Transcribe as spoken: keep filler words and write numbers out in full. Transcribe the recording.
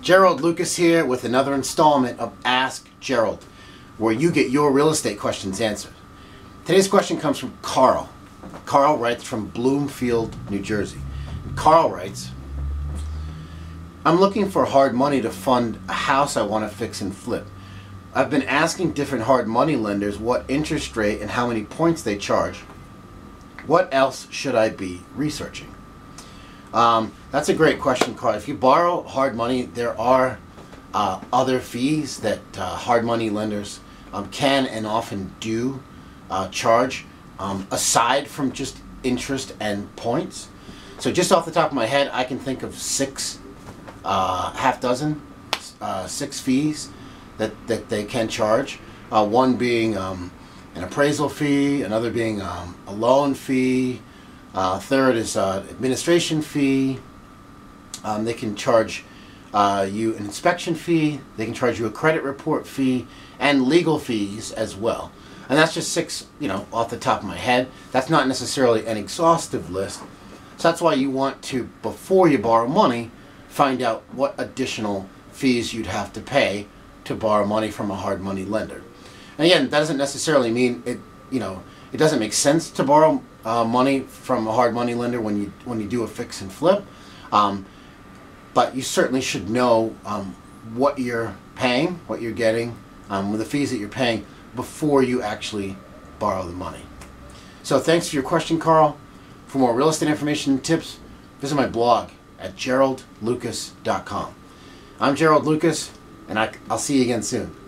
Gerald Lucas here with another installment of Ask Gerald, where you get your real estate questions answered. Today's question comes from Carl. Carl writes from Bloomfield, New Jersey. Carl writes, I'm looking for hard money to fund a house I want to fix and flip. I've been asking different hard money lenders what interest rate and how many points they charge. What else should I be researching? Um, that's a great question, Carl. If you borrow hard money, there are uh, other fees that uh, hard money lenders um, can and often do uh, charge um, aside from just interest and points. So just off the top of my head, I can think of six, uh, half dozen, uh, six fees that, that they can charge. Uh, one being um, an appraisal fee, another being um, a loan fee. Uh, third is uh, administration fee. Um, they can charge uh, you an inspection fee. They can charge you a credit report fee and legal fees as well. And that's just six, you know, off the top of my head. That's not necessarily an exhaustive list. So that's why you want to, before you borrow money, find out what additional fees you'd have to pay to borrow money from a hard money lender. And again, that doesn't necessarily mean it, you know, it doesn't make sense to borrow uh, money from a hard money lender when you when you do a fix and flip. Um, but you certainly should know um, what you're paying, what you're getting, um, with the fees that you're paying before you actually borrow the money. So thanks for your question, Carl. For more real estate information and tips, visit my blog at gerald lucas dot com. I'm Gerald Lucas, and I, I'll see you again soon.